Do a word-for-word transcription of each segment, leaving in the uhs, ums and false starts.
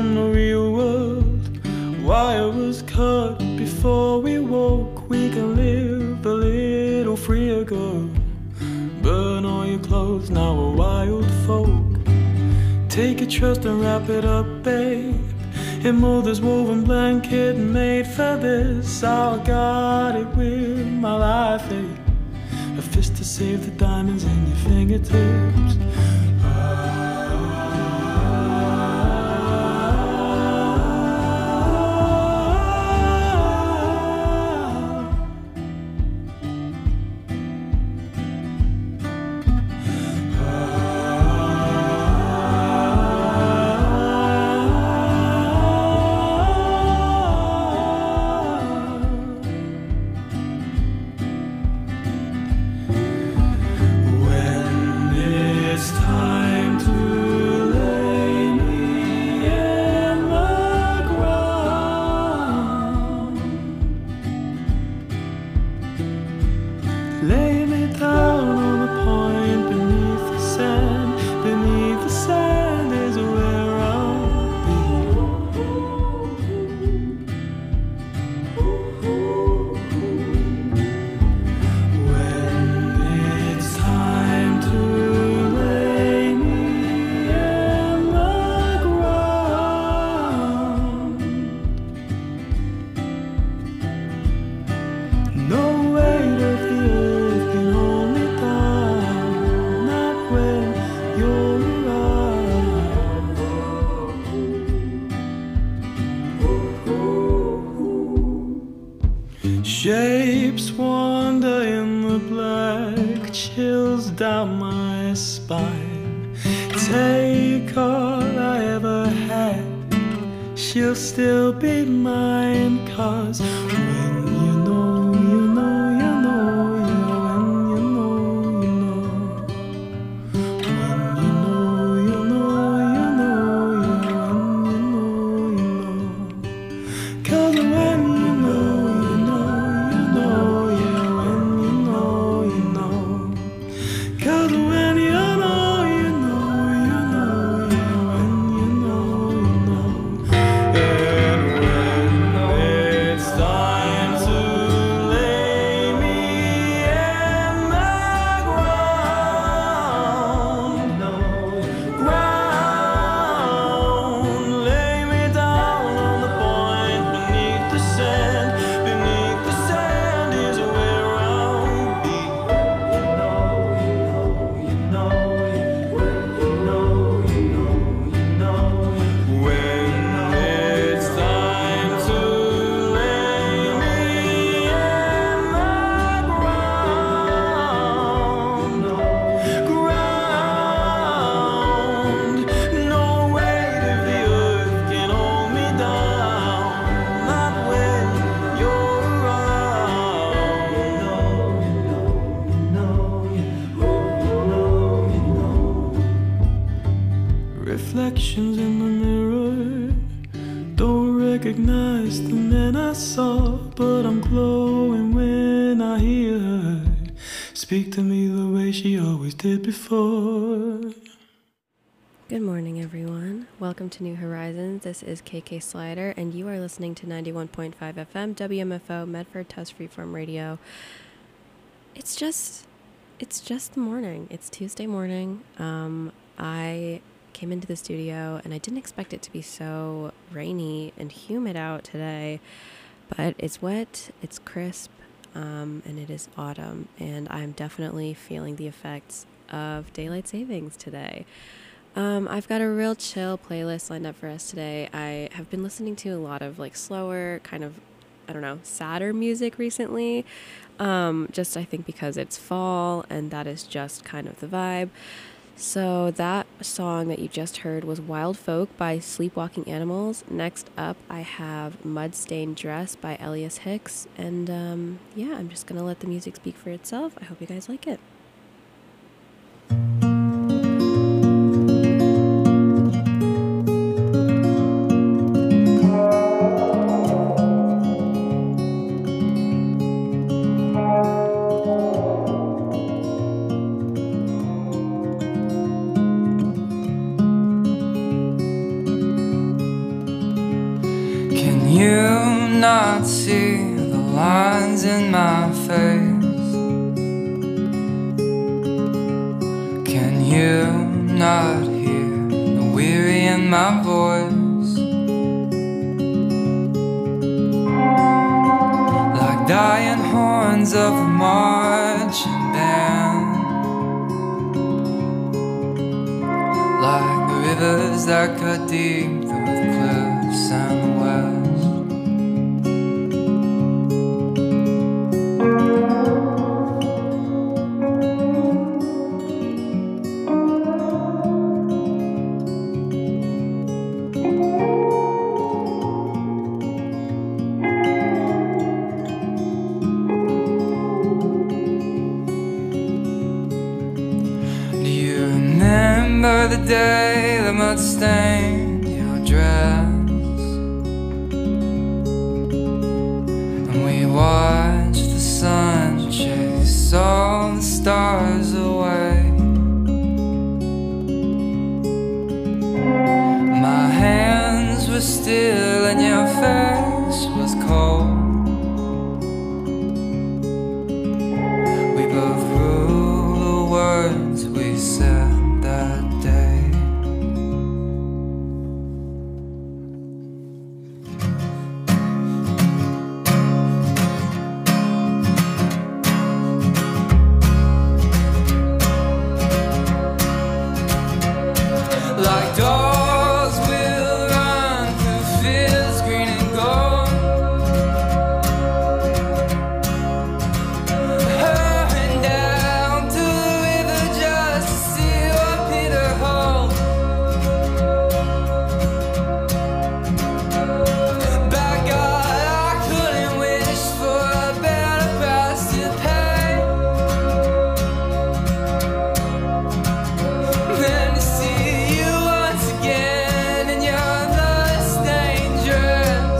from the real world. Wire was cut before we woke. We can live a little freer, girl. Burn all your clothes, now we're wild folk. Take your trust and wrap it up, babe, in mother's woven blanket made for this. I got it with my life, eh? A fist to save the diamonds in your fingertips. Lay me down on the point beneath the sand. Beneath the sand is where I'll be. When it's time to lay me in the ground, no weight of the earth can hold me down, not when you're around. Shapes wander in the black, chills down my spine. Take all I ever had, she'll still be mine. 'Cause when you know, you know, you know, you know, when you know, you know, when you know, you know, you know, you know, when you know, you know. 'Cause when you know, you know, you know, yeah, when you know, you know. 'Cause when you know, you know, you know, yeah, when you know, you know. And when it's time to lay me in the ground, ground, lay me down on the point beneath the sand. Beneath the sand is where I'll be. You know, you know, you know, you know, you know. When it's time to lay me in the ground, ground, no weight of the earth can hold me down, not when you're around. You know, you know, you know, you know. Reflections in the mirror don't recognize the man I saw, but I'm glowing when I hear her speak to me the way she always did before. Good morning, everyone. Welcome to New Horizons. This is K K Slider, and you are listening to ninety-one point five F M, W M F O, Medford Test Freeform Radio. It's just, it's just the morning. It's Tuesday morning. Um, I came into the studio, and I didn't expect it to be so rainy and humid out today, but it's wet, it's crisp, um, and it is autumn, and I'm definitely feeling the effects of daylight savings today. Um, I've got a real chill playlist lined up for us today. I have been listening to a lot of like slower, kind of, I don't know, sadder music recently. Um, just I think because it's fall and that is just kind of the vibe. So that song that you just heard was Wild Folk by Sleepwalking Animals. Next up, I have Mudstained Dress by Elias Hicks. And um, yeah, I'm just going to let the music speak for itself. I hope you guys like it. see the lines in my face. Can you not hear the weary in my voice? Like dying horns of a marching band, like the rivers that cut deep through the cliffs and the west. The day the mud stained your dress, and we watched the sun chase all the stars away. My hands were still and your face was cold. We both ruled the words we said that day. Like dogs will run through fields green and gold, hurrying down to the river just to see what Peter holds. By God, I couldn't wish for a better price to pay than to see you once again in your blood-stained dress.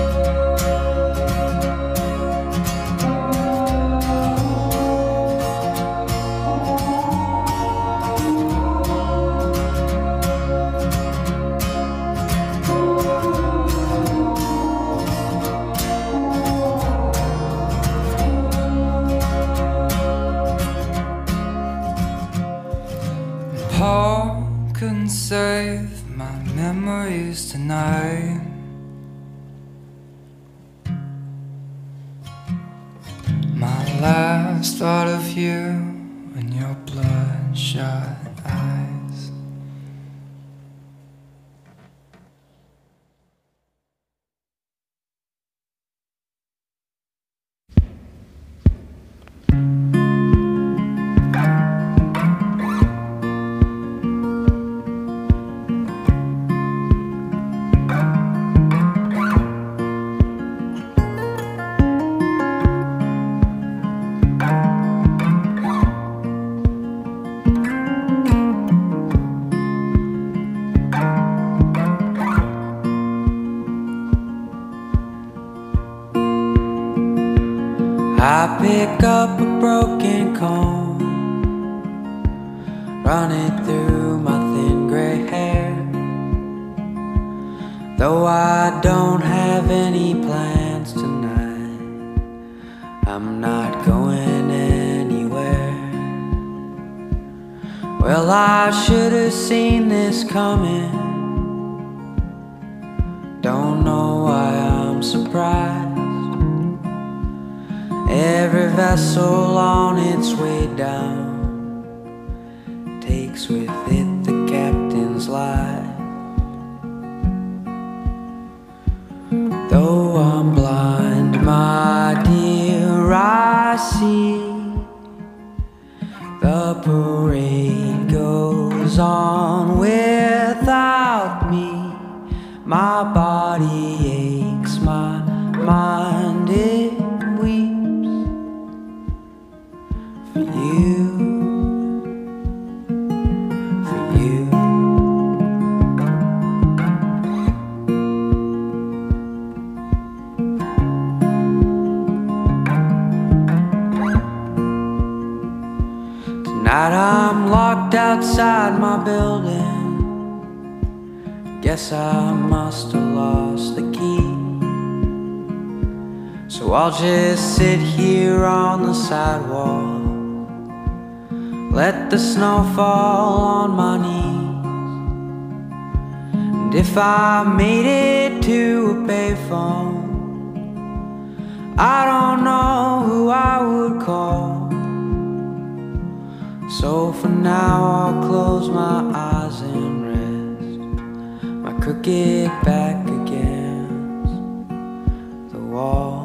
Paul couldn't save my memories tonight. My last thought of you and your bloodshot eyes. I pick up a broken comb, run it through my thin gray hair. Though I don't have any plans tonight, I'm not going anywhere. Well, I should have seen this coming. Don't know why I'm surprised. Every vessel on its way down takes with it the captain's life. Though I'm blind, my dear, I see the parade goes on without me. My body aches, my mind it weeps for you, for you. Tonight I'm locked outside my building. Guess I must have lost the key. So I'll just sit here on the sidewalk, let the snow fall on my knees. And if I made it to a payphone, I don't know who I would call. So for now I'll close my eyes and rest my crooked back against the wall.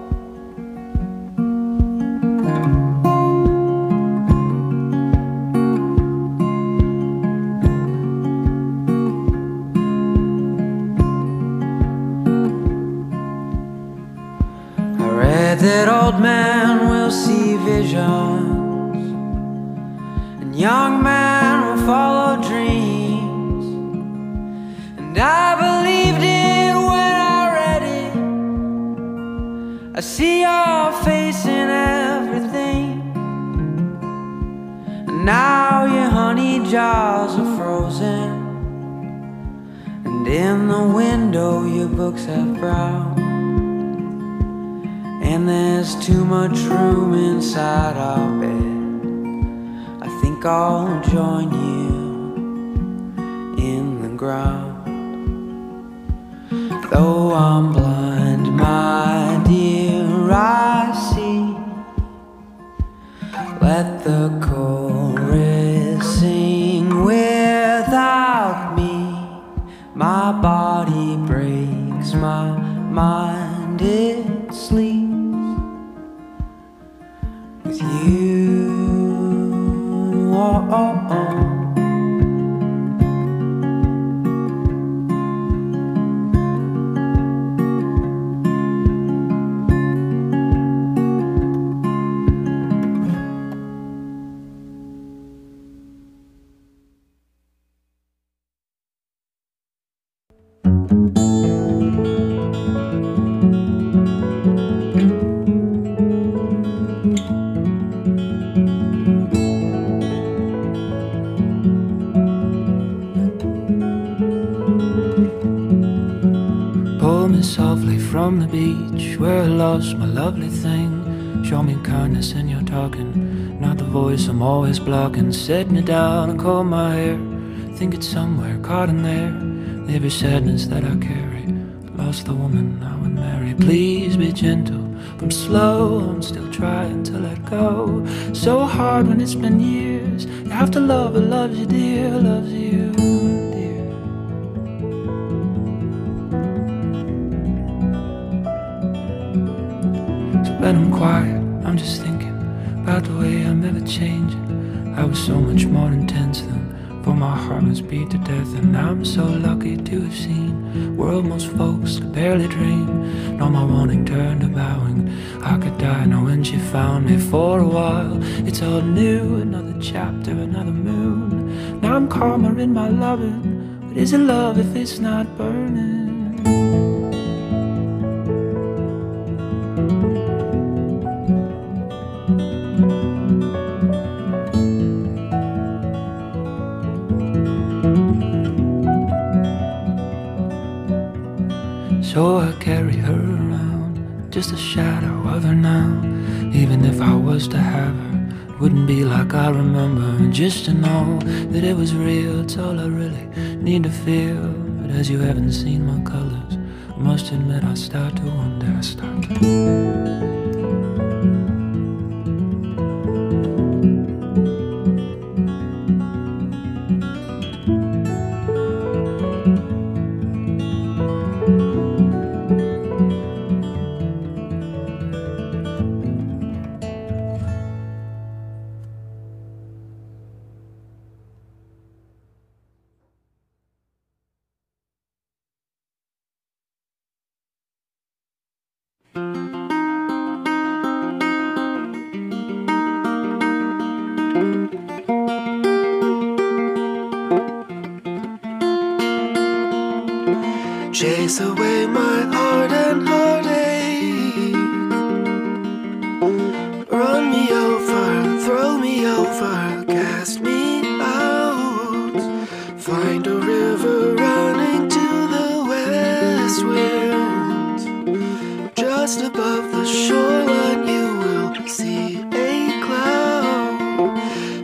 That old man will see visions, and young men will follow dreams. And I believed it when I read it. I see your face in everything. And now your honey jars are frozen, and in the window your books have brown. And there's too much room inside our bed. I think I'll join you in the ground. Though I'm blind, my dear, I see. Let the chorus sing without me. My body breaks, my mind it sleeps with you. Oh, oh, oh. Softly from the beach where I lost my lovely thing. Show me kindness in your talking, not the voice I'm always blocking. Set me down and comb my hair, think it's somewhere caught in there. Every sadness that I carry, lost the woman I would marry. Please be gentle, I'm slow, I'm still trying to let go. So hard when it's been years. You have to love who loves you, dear, loves you. But I'm quiet, I'm just thinking about the way I'm ever changing. I was so much more intense than for my heart was beat to death. And I'm so lucky to have seen world most folks could barely dream. Now my wanting turned to bowing. I could die knowing she found me for a while. It's all new, another chapter, another moon. Now I'm calmer in my loving, but is it love if it's not burning? So I carry her around, just a shadow of her now. Even if I was to have her, it wouldn't be like I remember. And just to know that it was real, it's all I really need to feel. But as you haven't seen my colors, I must admit I start to wonder, I start to chase away my heart and heartache. Run me over, throw me over, cast me out. Find a river running to the west wind, just above the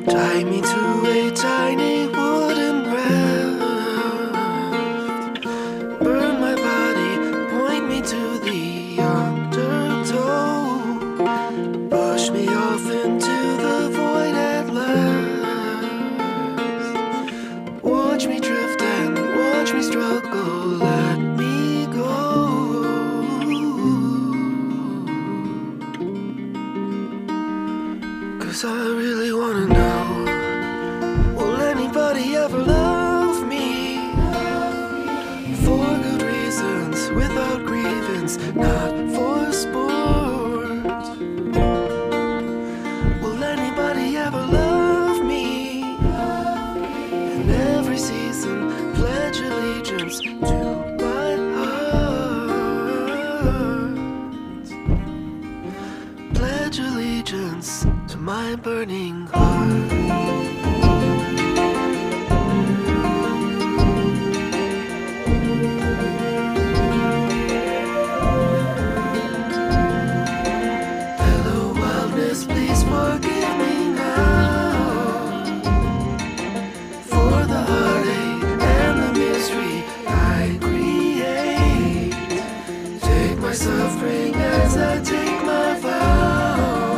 Tie me to a tiny wooden raft. Burn my body, point me to the undertow. Push me off into the void at last. Watch me drift and watch me struggle, let me go. 'Cause I really wanna know, will anybody ever love me? For good reasons, without grievance, not for sport. Will anybody ever love me? In every season, pledge allegiance to my heart. Pledge allegiance to my burning heart. Hello, wildness, please forgive me now for the heartache and the misery I create. Take my suffering as I take my vow.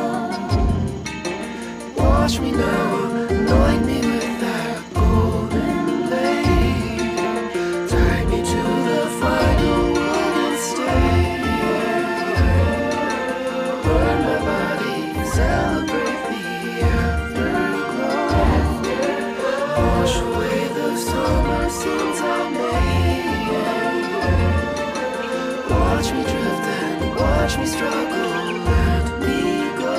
Wash me now, anoint me with that golden blade. Tie me to the final wooden stake. Burn my body, celebrate the afterglow. Wash away the summer sins I made. Watch me drift and watch me struggle, let me go.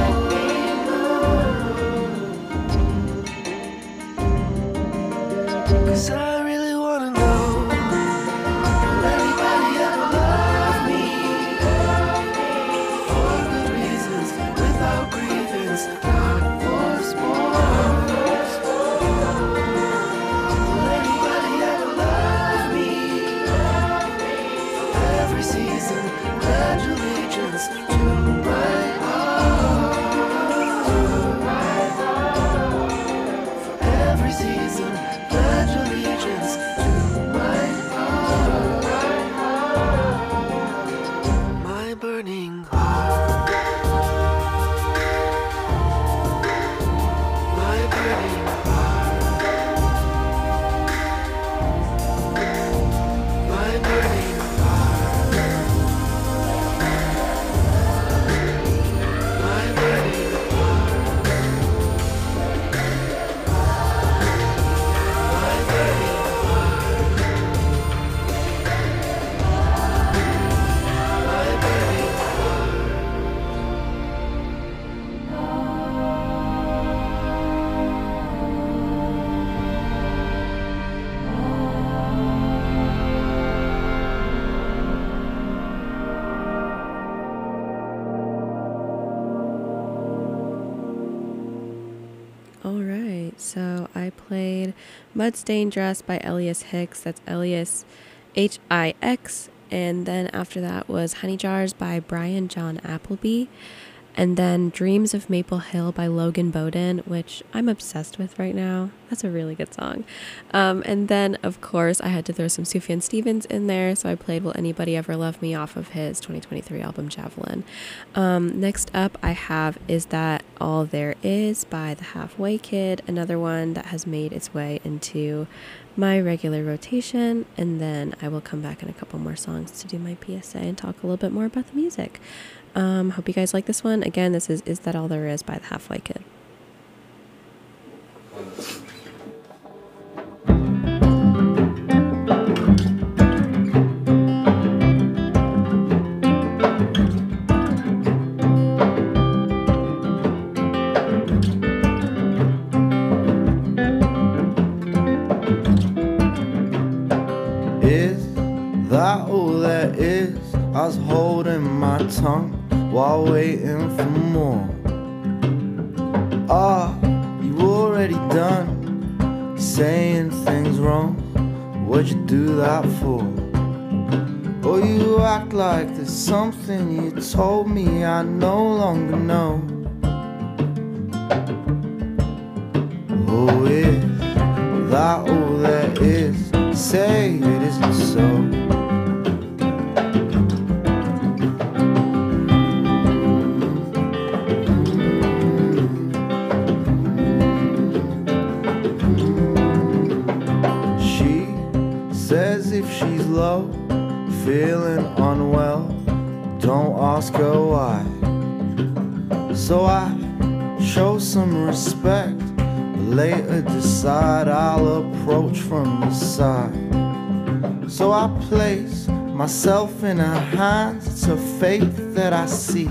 'Cause I really wanna know, will anybody ever love me? For good reasons, without grievance, not for sport. Will anybody ever love me? For every season, pledge allegiance to my heart. For every season, pledge allegiance to my heart. My burning heart. My burning heart. My burning heart. My burning heart. My burning heart. My burning All right, so I played Mudstained Dress by Elias Hicks. That's Elias H I X. And then after that was Honey Jars by Brian John Appleby. And then Dreams of Maple Hill by Logan Bowden, which I'm obsessed with right now. That's a really good song. Um, and then, of course, I had to throw some Sufjan Stevens in there, so I played Will Anybody Ever Love Me off of his twenty twenty-three album Javelin. Um, next up, I have Is That All There Is by The Halfway Kid, another one that has made its way into my regular rotation, and then I will come back in a couple more songs to do my P S A and talk a little bit more about the music. Um, hope you guys like this one. Again, this is Is That All There Is by The Halfway Kid. Is that all there is? I was holding my tongue while waiting for more. Are you already done saying things wrong? What'd you do that for? Or you act like there's something you told me I no longer know. that all there is? Say it isn't so. Says if she's low, feeling unwell, don't ask her why. So I show some respect, but later decide I'll approach from the side. So I place myself in her hands, it's her faith that I see.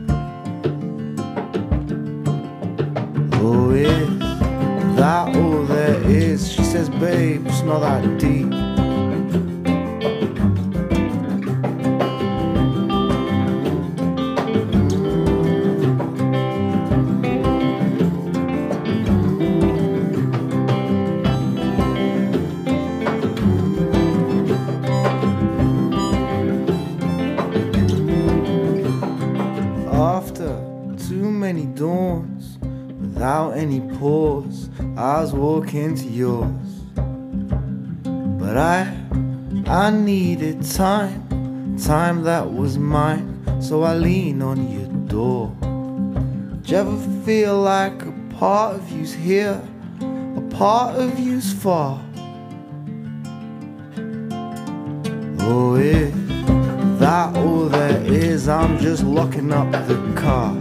Oh, is that all there is? She says, babe, it's not that deep. After too many dawns, without any pause, I was walking to yours. But I, I needed time, time that was mine, so I lean on your door. Do you ever feel like a part of you's here, a part of you's far? Oh, is that all there is? I'm just locking up the car.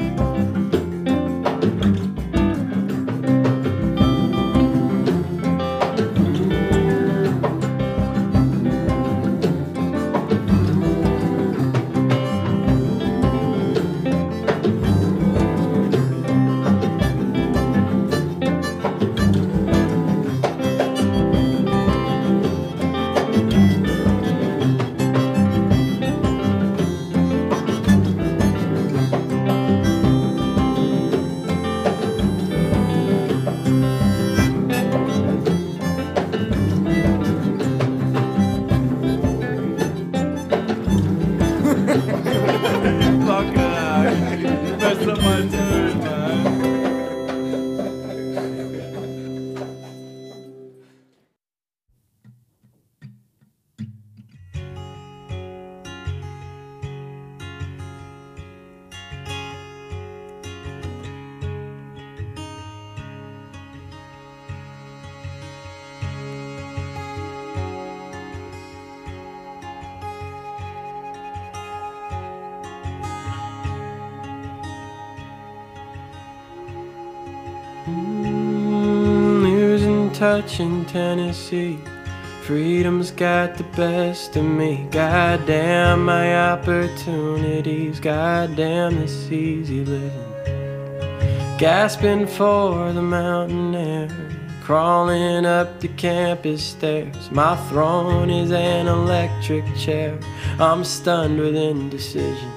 touch in Tennessee. Freedom's got the best of me. Goddamn my opportunities. Goddamn this easy living. Gasping for the mountain air. Crawling up the campus stairs. My throne is an electric chair. I'm stunned with indecision.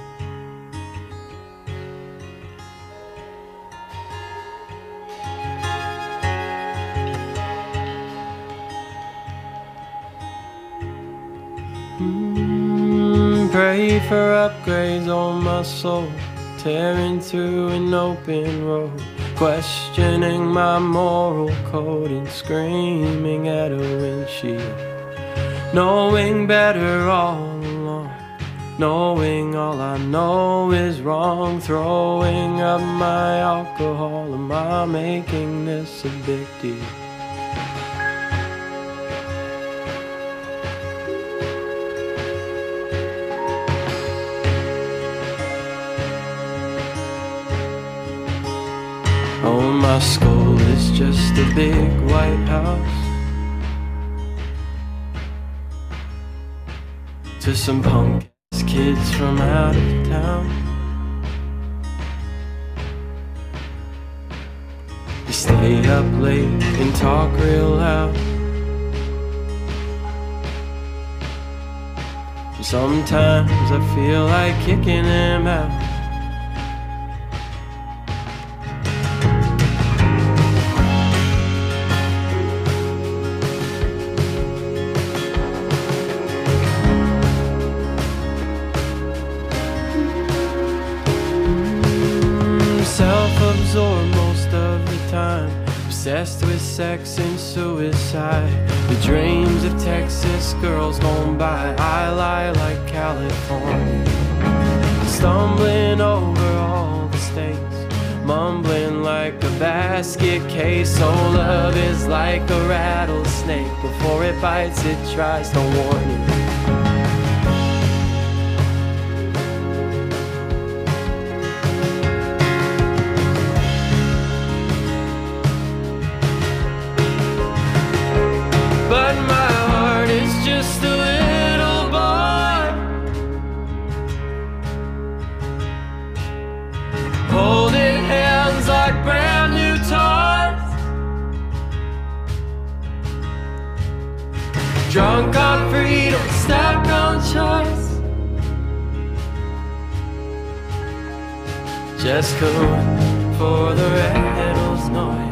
Mm, pray for upgrades on my soul. Tearing through an open road. Questioning my moral code and screaming at a windshield. Knowing better all along. Knowing all I know is wrong. Throwing up my alcohol. Am I making this a big deal? Oh, my skull is just a big white house. To some punk ass kids from out of town. You stay up late and talk real loud. Sometimes I feel like kicking them out. Self-absorbed most of the time. obsessed with sex and suicide. The dreams of Texas girls gone by. I lie like California, stumbling over all the states, mumbling like a basket case. Oh, love is like a rattlesnake. Before it bites, it tries to warn you. But my heart is just a little boy, holding hands like brand new toys, drunk on freedom, stuck on choice, just going for the rattle's noise.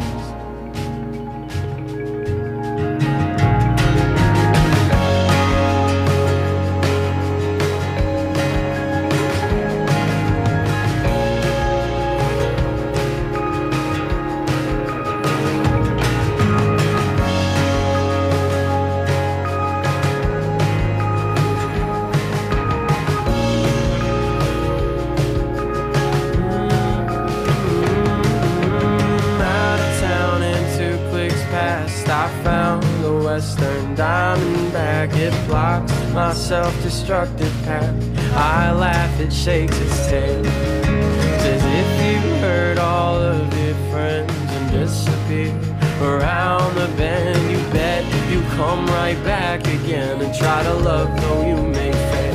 Western Diamondback, it blocks my self-destructive path. I laugh, it shakes its tail, as if you heard all of your friends and disappear around the bend. You bet you come right back again and try to love though you may fail.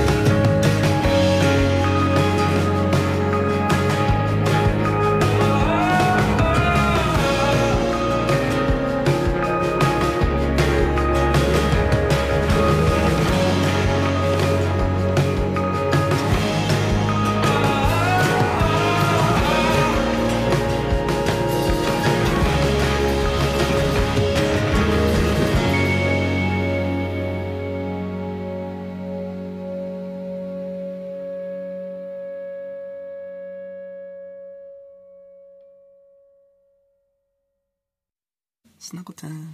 Snuggle time.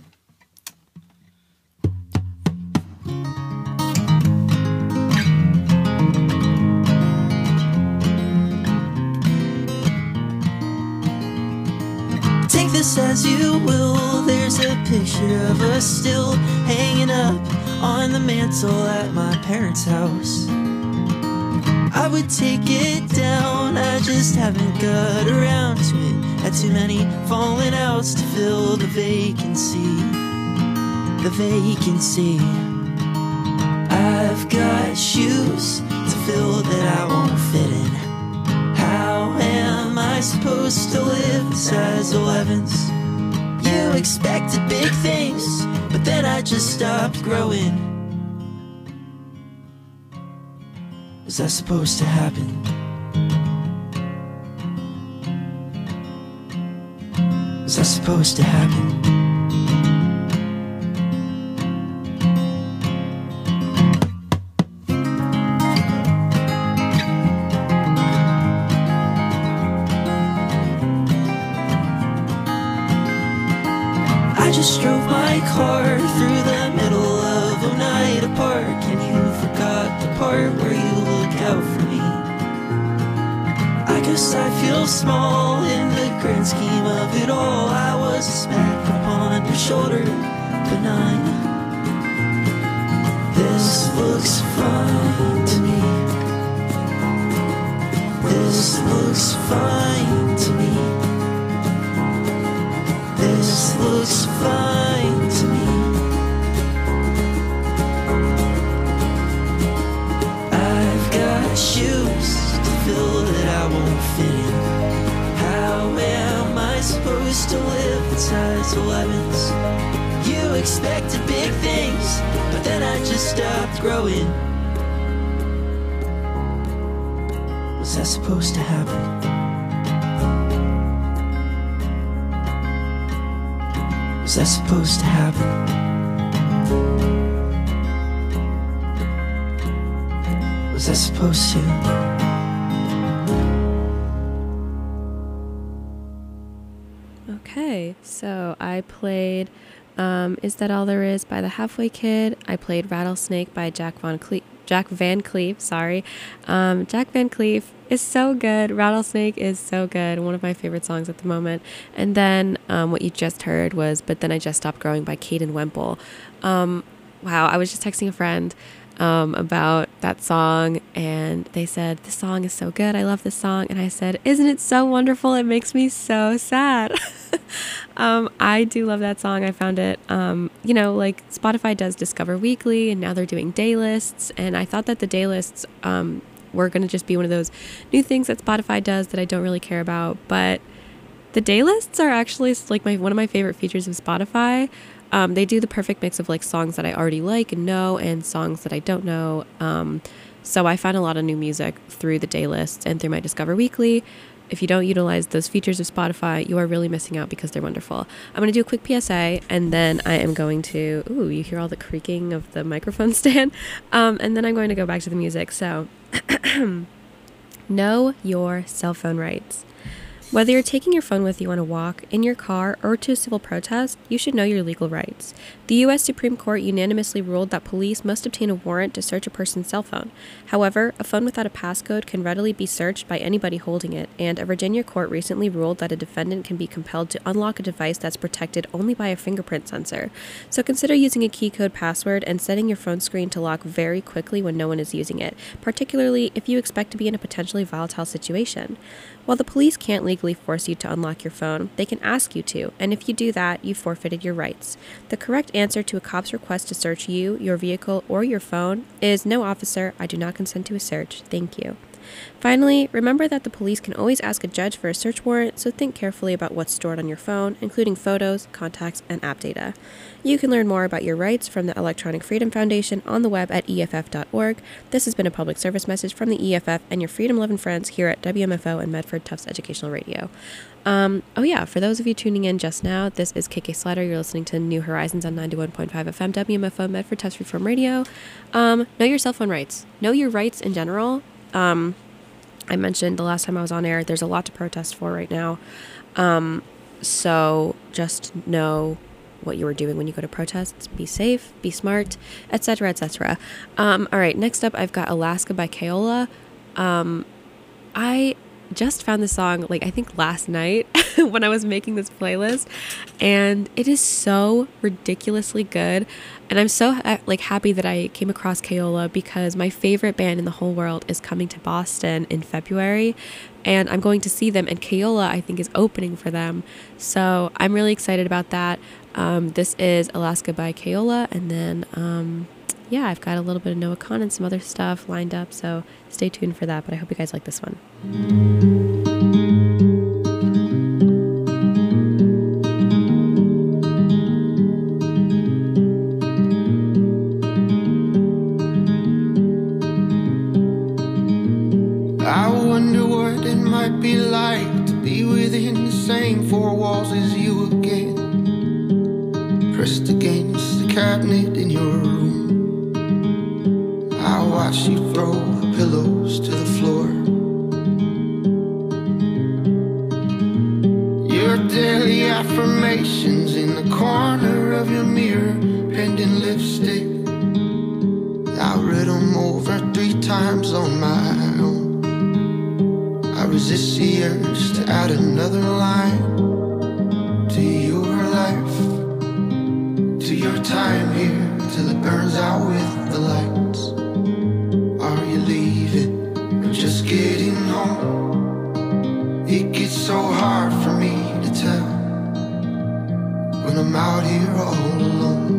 Take this as you will. There's a picture of us still hanging up on the mantle at my parents' house. I would take it down, I just haven't got around to it. Had too many falling outs to fill the vacancy. The vacancy. I've got shoes to fill that I won't fit in. How am I supposed to live in size elevens? You expected big things, but then I just stopped growing. Was that supposed to happen? Was that supposed to happen? I just drove my car through the middle of Oneida Park, and you forgot the part where you look out for me. I guess I feel small in the grand scheme of it all. I was a smack upon your shoulder, benign. This looks fine to me. This looks fine to me. This looks fine to me. I've got shoes to fill that I won't fit in. How am I supposed to live in size elevens? You expected big things, but then I just stopped growing. Was that supposed to happen? Was that supposed to happen? Was that supposed to? Okay, Okay, so I played um, Is That All There Is by The Halfway Kid. I played Rattlesnake by Jack Von Cleef. Jack Van Cleef, sorry. Um, Jack Van Cleef is so good. Rattlesnake is so good. One of my favorite songs at the moment. And then um, what you just heard was But Then I Just Stopped Growing by Caden Wemple. Um, wow, I was just texting a friend um, about that song, and they said, this song is so good. I love this song. And I said, isn't it so wonderful? It makes me so sad. um, I do love that song. I found it, um, you know, like Spotify does Discover Weekly, and now they're doing day lists. And I thought that the day lists um, were going to just be one of those new things that Spotify does that I don't really care about. But the day lists are actually like my one of my favorite features of Spotify. Um, they do the perfect mix of like songs that I already like and know and songs that I don't know. Um, so I find a lot of new music through the day lists and through my Discover Weekly. If you don't utilize those features of Spotify, you are really missing out because they're wonderful. I'm going to do a quick P S A, and then I am going to, ooh, you hear all the creaking of the microphone stand. Um, and then I'm going to go back to the music. So know your cell phone rights. Whether you're taking your phone with you on a walk, in your car, or to a civil protest, you should know your legal rights. The U S Supreme Court unanimously ruled that police must obtain a warrant to search a person's cell phone. However, a phone without a passcode can readily be searched by anybody holding it, and a Virginia court recently ruled that a defendant can be compelled to unlock a device that's protected only by a fingerprint sensor. So consider using a key code password and setting your phone screen to lock very quickly when no one is using it, particularly if you expect to be in a potentially volatile situation. While the police can't legally force you to unlock your phone, they can ask you to, and if you do that, you've forfeited your rights. The correct answer to a cop's request to search you, your vehicle, or your phone is, no, officer, I do not consent to a search. Thank you. Finally, remember that the police can always ask a judge for a search warrant, so think carefully about what's stored on your phone, including photos, contacts, and app data. You can learn more about your rights from the Electronic Freedom Foundation on the web at E F F dot org. This has been a public service message from the E F F and your freedom-loving friends here at W M F O and Medford Tufts Educational Radio. Um, oh yeah, for those of you tuning in just now, this is K K Slider. You're listening to New Horizons on ninety-one point five F M, W M F O, Medford Tufts Freeform Radio. Um, know your cell phone rights. Know your rights in general. Um, I mentioned the last time I was on air, there's a lot to protest for right now. Um, so just know what you are doing when you go to protests. Be safe, be smart, et cetera, et cetera. Um, all right, next up, I've got Alaska by Kaola. Um, I just found this song, like, I think last night when I was making this playlist, and it is so ridiculously good. And I'm so like happy that I came across Kaola because my favorite band in the whole world is coming to Boston in February, and I'm going to see them, and Kaola, I think, is opening for them. So I'm really excited about that. Um, this is Alaska by Kaola, and then um, yeah, I've got a little bit of Noah Kahn and some other stuff lined up, so stay tuned for that, but I hope you guys like this one. I wonder what it might be like to be within the same four walls as you again, pressed against the cabinet in your room. I watch you throw the pillows to the floor. Your daily affirmations in the corner of your mirror, penned in lipstick. I read them over three times on my own. I resist the urge to add another line to your life, to your time here, till it burns out with the lights. Are you leaving or just getting home? It gets so hard for me to tell when I'm out here all alone.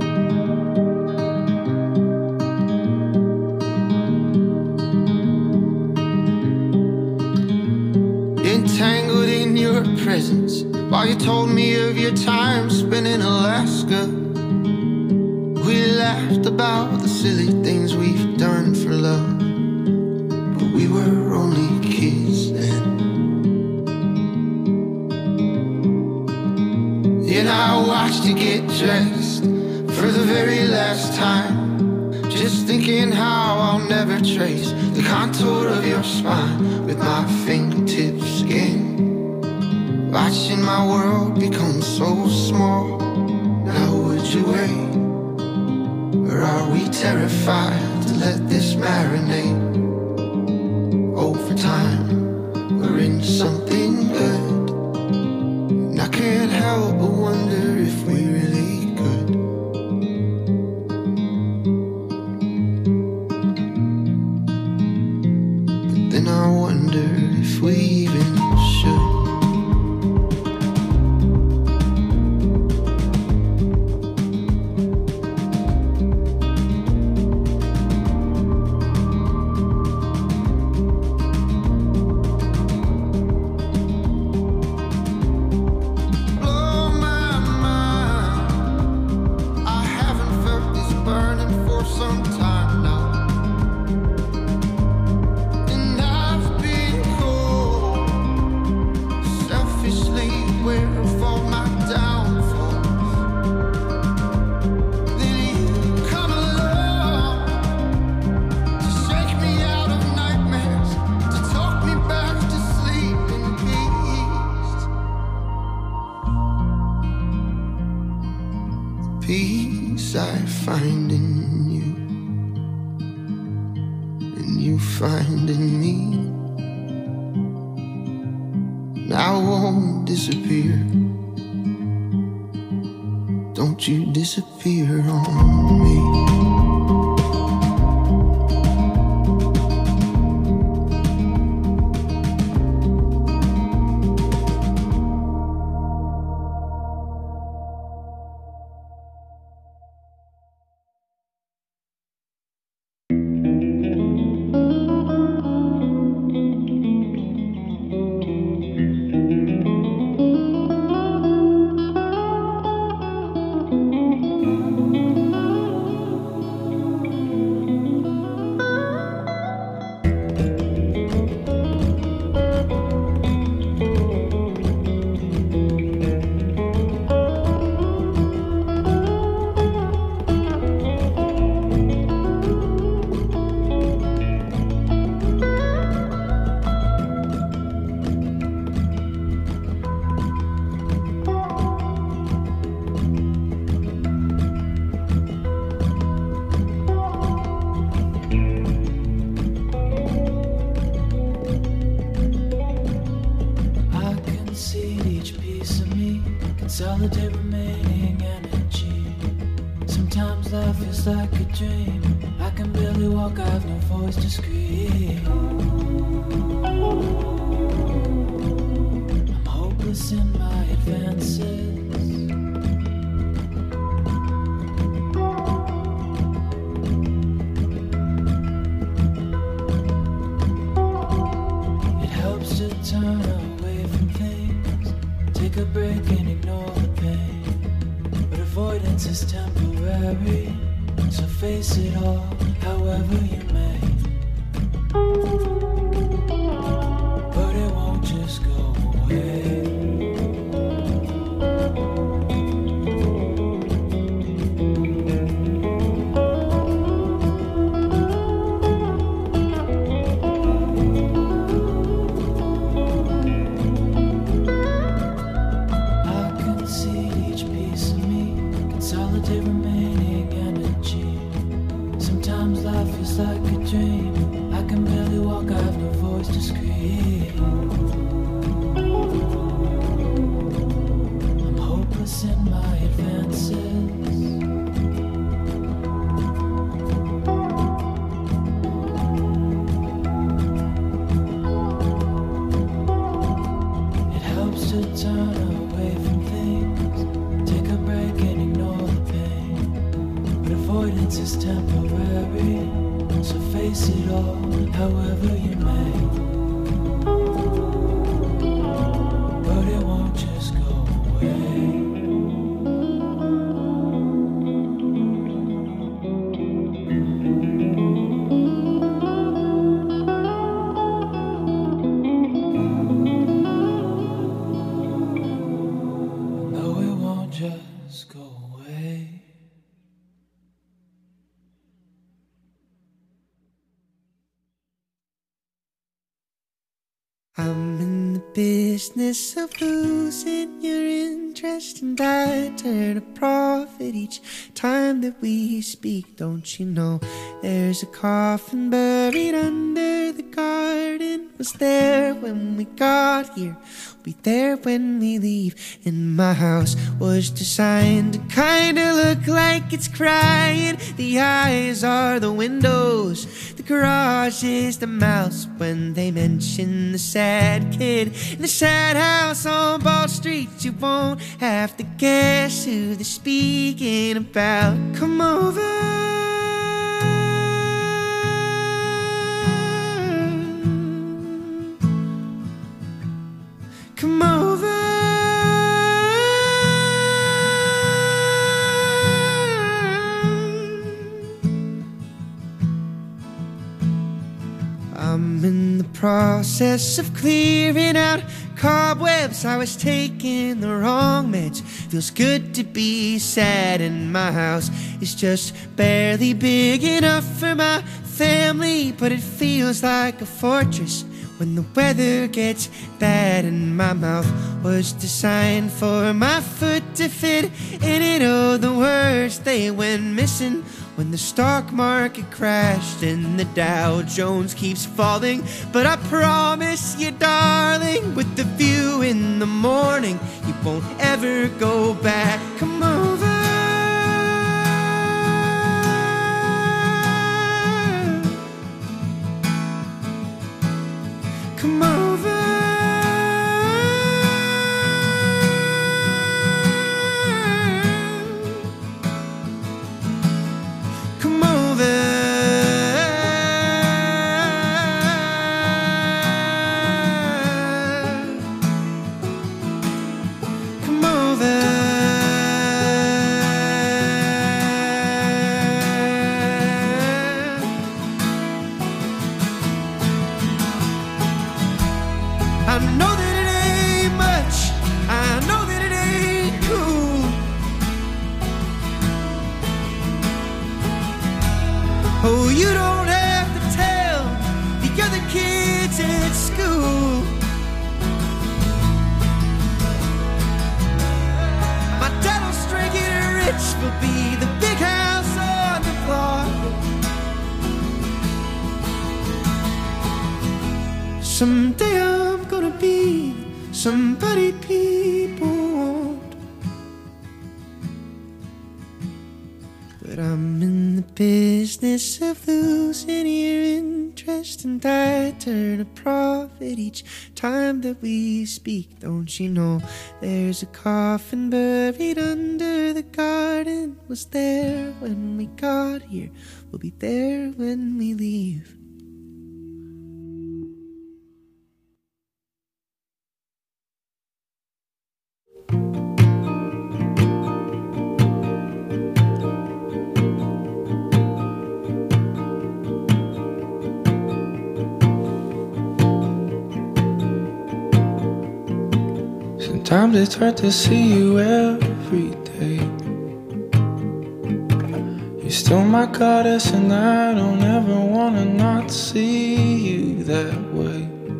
Entangled in your presence while you told me of your time spent in Alaska. We laughed about the silly things we've done for love, but we were only kids then. And I watched you get dressed for the very last time, just thinking how I'll never trace the contour of your spine with my fingertips again. watching my world become so small. Now would you wait, or are we terrified to let this marinate? Over time, we're in something good, and I can't help but wonder if we really could. But then I wonder if we even should. Peace I find in you, and you find in me, and I won't disappear. Don't you disappear on me. Consolidate remaining energy. Sometimes life feels like a dream. I can barely walk, I have no voice to scream. I'm hopeless in my advances. It helps to turn away from things, take a break and ignore the pain. But avoidance is temporary, so face it all however you may. But it won't just go away. Consolidate remaining energy. Sometimes life feels like a dream. I can barely walk, I have no voice to scream. I'm hopeless in my advances. It helps to turn away from things, take a break and ignore the pain. But avoidance is temporary, so face it all however you may. But it won't just go away. No, it won't just go away. I'm in the bed business of losing your interest, and I turn a profit each time that we speak. Don't you know there's a coffin buried under the garden? Was there when we got here, be there when we leave. And my house was designed to kinda look like it's crying. The eyes are the windows, the garage is the mouse. When they mention the sad kid in the sad house on Ball Street, you won't have to guess who they're speaking about. Come over, come over. I'm in the process of clearing out cobwebs. I was taking the wrong meds. Feels good to be sad, and my house is just barely big enough for my family, but it feels like a fortress when the weather gets bad. And my mouth was designed for my foot to fit in it. Oh, the words, they went missing when the stock market crashed and the Dow Jones keeps falling. But I promise you, darling, with the view in the morning, you won't ever go back. Come over, come over, come over, come over. I know that it ain't much, I know that it ain't cool. Oh, you don't have to tell the other kids at school. My dad'll string it rich, will be the big house on the block. Someday I'm gonna be somebody people want, but I'm in the business of losing your interest, and I turn a profit each time that we speak. Don't you know there's a coffin buried under the garden? Was there when we got here, we'll be there when we leave. Sometimes it's hard to see you every day. You're still my goddess, and I don't ever wanna not see you that way.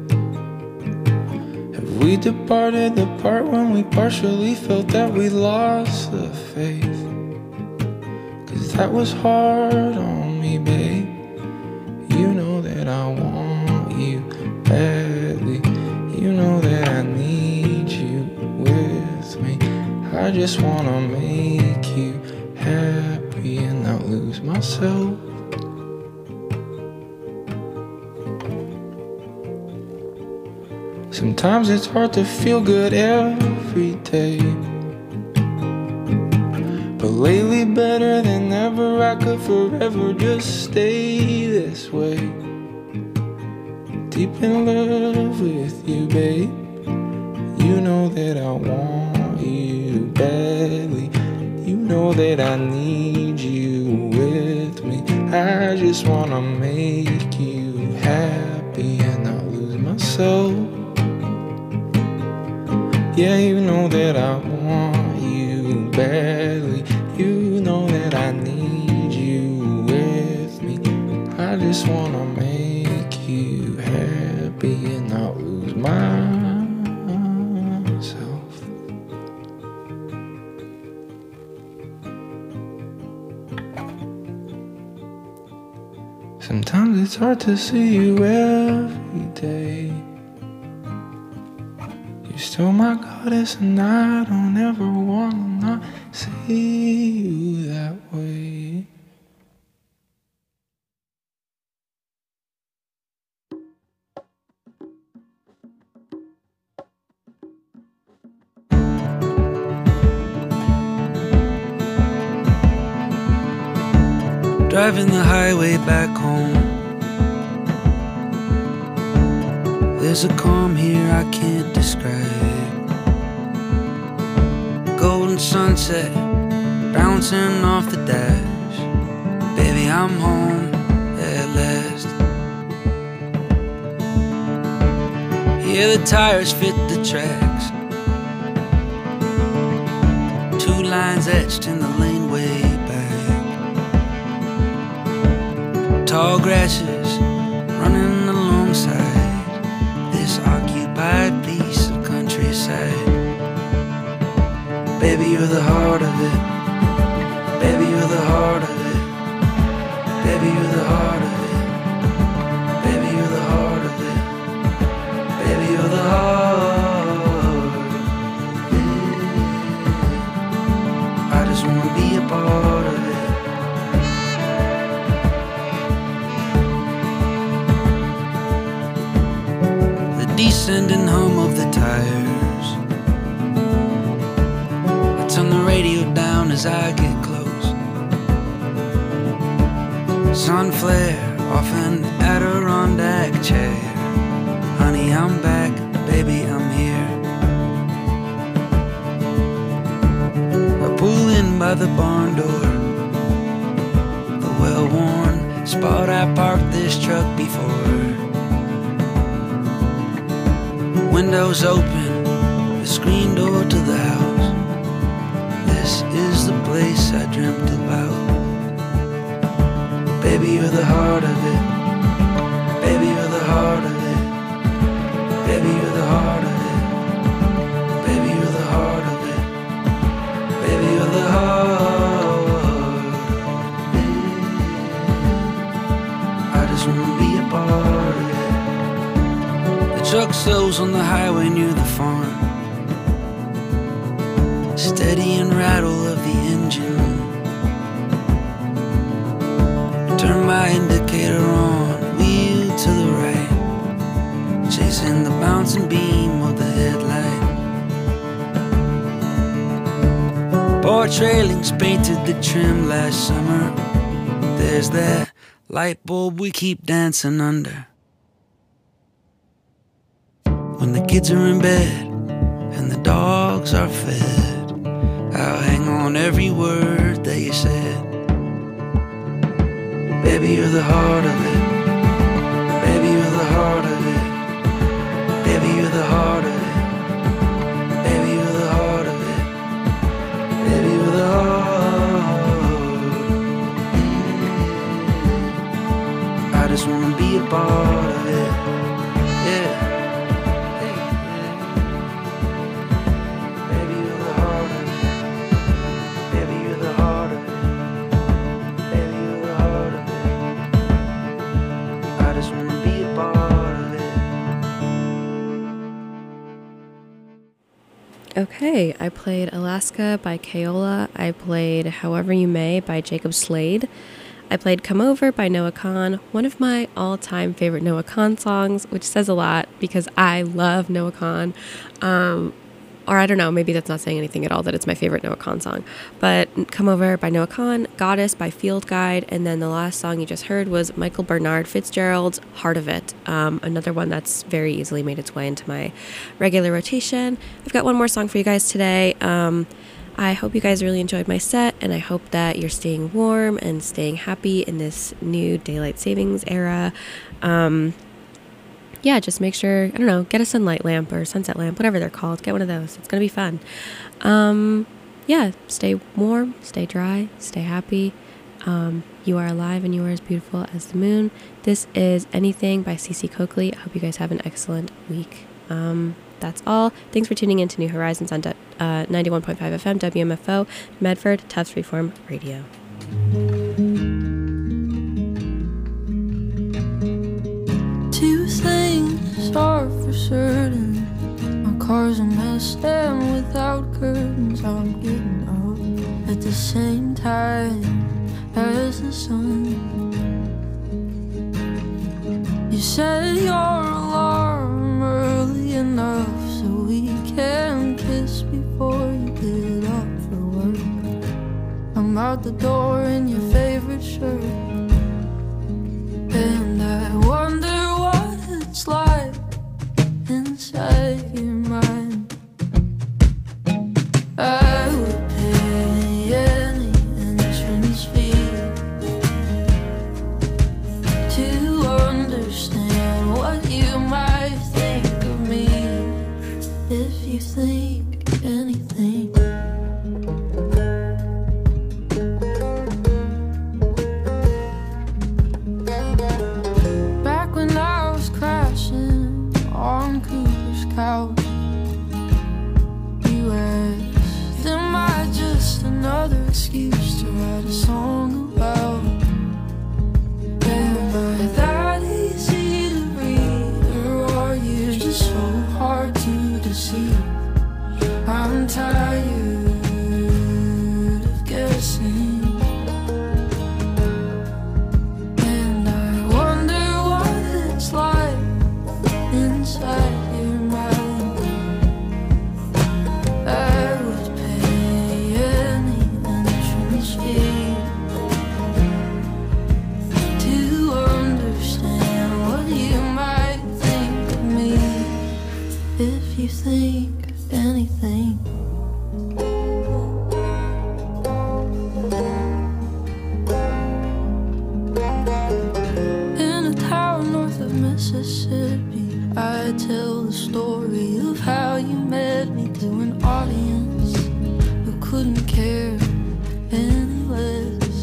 Have we departed the part when we partially felt that we lost the faith? 'Cause that was hard on me, babe. You know that I want you badly. You know that I need you with me. I just wanna make you happy and not lose myself. Sometimes it's hard to feel good every day, but lately better than ever. I could forever just stay this way. Deep in love with you, babe. You know that I want you badly. You know that I need you with me. I just wanna make you happy and not lose myself. Yeah, you know that I want you badly. You know that I need you with me. I just wanna make you happy and not lose myself. Sometimes it's hard to see you every day. You're still my goddess, and I don't ever wanna not see you that way. Driving the highway back home, there's a calm here I can't describe. Golden sunset bouncing off the dash. Baby, I'm home at last. Yeah, the tires fit the tracks, two lines etched in the laneway back. Tall grasses running alongside this occupied piece of countryside. Baby, you're the heart of it. Baby, you're the heart of it. Baby, you're the heart of it. Baby, you're the heart of it. Baby, you're the heart of it. I just wanna be a part of it. Descending hum of the tires, I turn the radio down as I get close. Sun flare off an Adirondack chair. Honey, I'm back, baby, I'm here. I pull in by the barn door, the well-worn spot I parked this truck before. Windows open, the screen door to the house. This is the place I dreamt about. Baby, you're the heart of it. Baby, you're the heart of it. Baby, you're the heart of it. Baby, you're the heart of it. Baby, you're the heart of it. I just wanna be a part of it. Truck slows on the highway near the farm, steady and rattle of the engine. Turn my indicator on, wheel to the right, chasing the bouncing beam of the headlight. Porch railings painted the trim last summer. There's that light bulb we keep dancing under. When the kids are in bed and the dogs are fed, I'll hang on every word that you said. Baby, you're the heart of it. Baby, you're the heart of it. Baby, you're the heart of it. Baby, you're the heart of it. Baby, you're the heart. I just wanna be a part of it. Yeah. Okay, I played Alaska by Kaola. I played However You May by Jacob Slade. I played Come Over by Noah Kahan, one of my all-time favorite Noah Kahan songs, which says a lot because I love Noah Kahan. Um, or I don't know, maybe that's not saying anything at all that it's my favorite Noah Kahan song. But Come Over by Noah Kahan, Goddess by Field Guide, and then the last song you just heard was Michael Bernard Fitzgerald's Heart of It, um, another one that's very easily made its way into my regular rotation. I've got one more song for you guys today. Um, I hope you guys really enjoyed my set, and I hope that you're staying warm and staying happy in this new daylight savings era. Um, yeah, just make sure, I don't know, get a sunlight lamp or sunset lamp, whatever they're called. Get one of those. It's going to be fun. Um, yeah, stay warm, stay dry, stay happy. Um, you are alive and you are as beautiful as the moon. This is Anything by Cece Coakley. I hope you guys have an excellent week. Um, that's all. Thanks for tuning in to New Horizons on uh, ninety-one point five F M, W M F O, Medford, Tufts Freeform Radio. certain. My car's a mess and without curtains I'm getting up at the same time as the sun. You set your alarm early enough so we can kiss before you get up for work. I'm out the door in your favorite shirt, and I wonder what it's like inside your mind. I would pay any entrance fee to understand what you might think of me, if you think anything. Back when I was crashing on Cooper's couch, you asked, am I just another excuse to write a song about? Am I that easy to read, or are you just so hard to deceive? I'm tired of guessing, and I wonder what it's like inside your mind. I would pay any entrance fee to understand what you might think of me, if you think anything. In a town north of Mississippi, I tell the story of how you met me to an audience who couldn't care any less.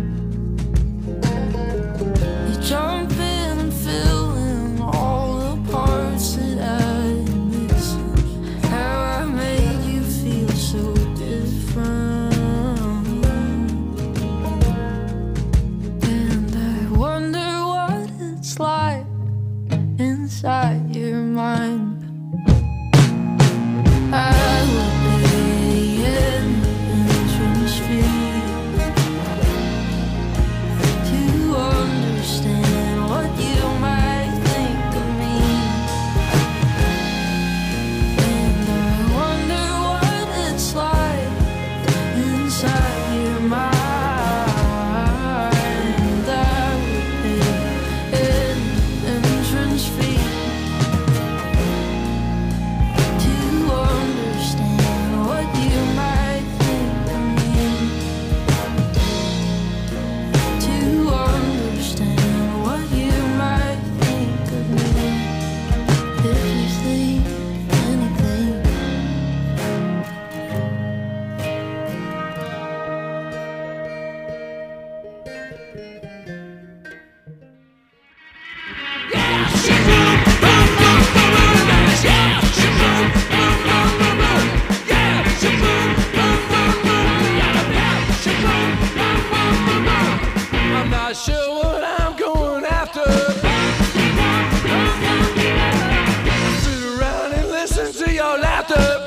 You jump in and fill in all the parts that I miss. How I made you feel so different. And I wonder what it's like inside your mind. I would pay an entrance fee to understand what you might think of me, and I wonder what it's like inside your mind. I would pay an entrance fee to understand what you might think of me, to understand what you might think of me, if you think anything. I'm not sure what I'm going after. Sit around and listen to your laughter.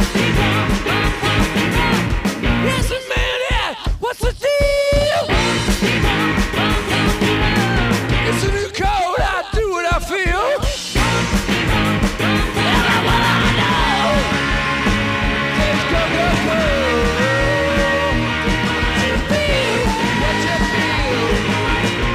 Listen, man, yeah, what's the deal? It's a new code, I do what I feel. And I wanna know. Just go, go, go. What you feel, what you feel.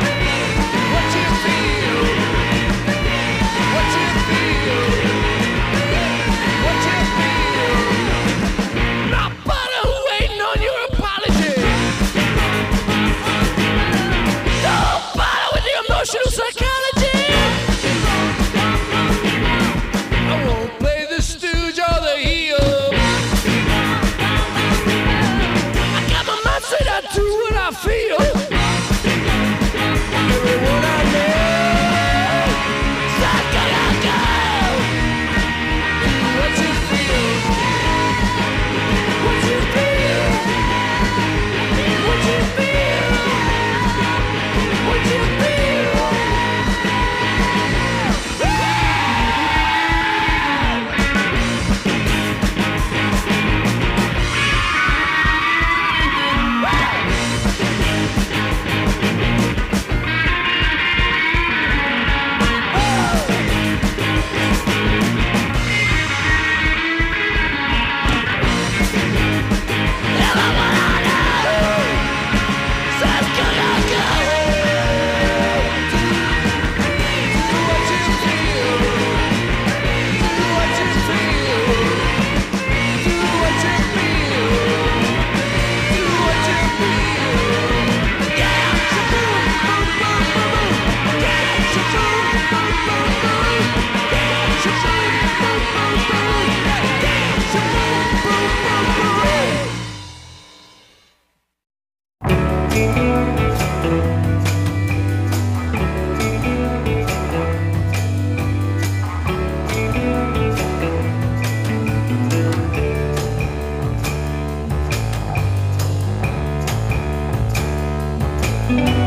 Thank